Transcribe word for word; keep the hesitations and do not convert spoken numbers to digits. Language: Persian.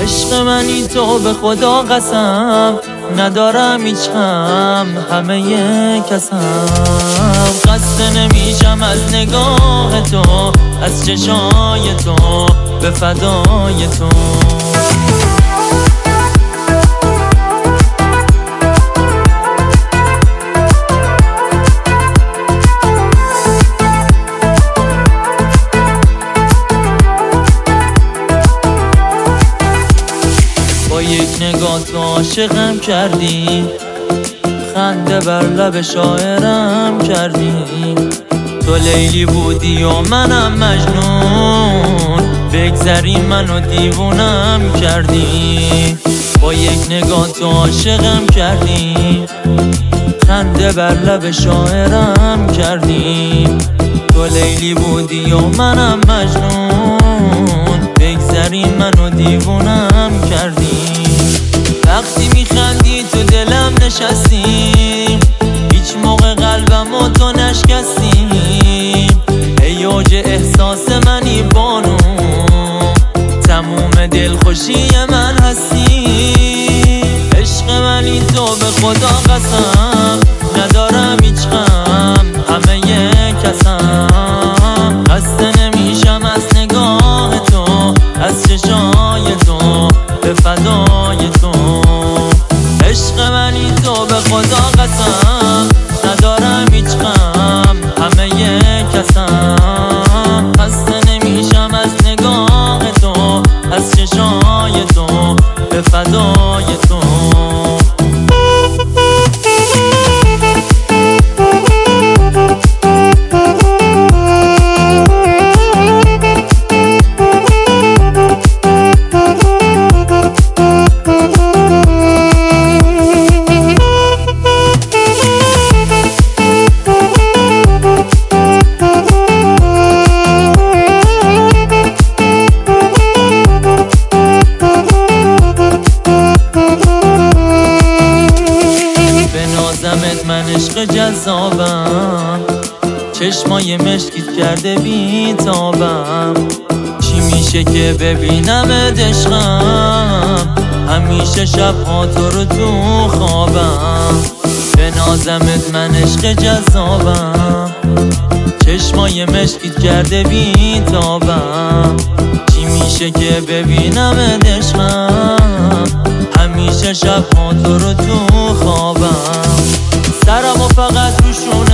عشق منی تو به خدا قسم، ندارم هیچ غم همه کسم. خسته نمیشم از نگاه تو، از چشای تو، به فدای تو. با یک نگاه تو عاشقم کردی، خنده بر لب شاعرم کردی. تو لیلی بودی و منم مجنون، بگذری منو دیوونم کردی. با یک نگاه تو عاشقم کردی، خنده بر لب شاعرم کردی. تو لیلی بودی و منم مجنون، بگذری منو دیوونم کردی. وقتی میخندی تو دلم نشستی، هیچ موقع قلبم و تو نشکستی. ای اوج احساس منی بانو، تموم دلخوشی من هستی. عشق منی تو به خدا قسم، ندارم هیچ غم همه کسم. خسته نمیشم از نگاه تو، از چشای تو، به فدای تو. عشق منی تو به خدا قسم، ندارم هیچ غم همه کسم. خسته نمیشم از نگاه تو، از چشای تو، به فدای تو. من عشق جذابم، چشمای مشکیت کرده بی تابم. چی میشه که ببینم عشقم، همیشه شبها تو رو تو خوابم. به نازمت من عشق جذابم، چشمای مشکیت کرده بی تابم. چی میشه که ببینم عشقم، همیشه شبها تو رو تو خوابم. سرمو فقط روشون